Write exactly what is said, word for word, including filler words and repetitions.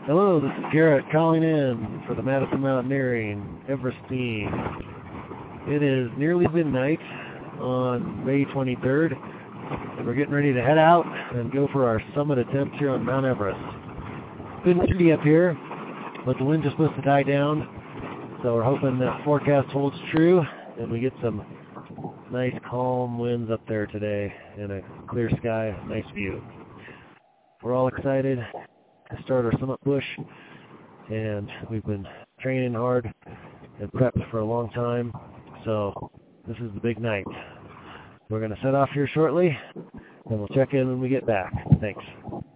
Hello, this is Garrett calling in for the Madison Mountaineering Everest team. It is nearly midnight on May twenty-third, and we're getting ready to head out and go for our summit attempt here on Mount Everest. It's been windy up here, but the wind just supposed to die down, so we're hoping that forecast holds true and we get some nice calm winds up there today and a clear sky, nice view. We're all excited to start our summit push, and we've been training hard and prepped for a long time, so this is the big night. We're going to set off here shortly, and we'll check in when we get back. Thanks.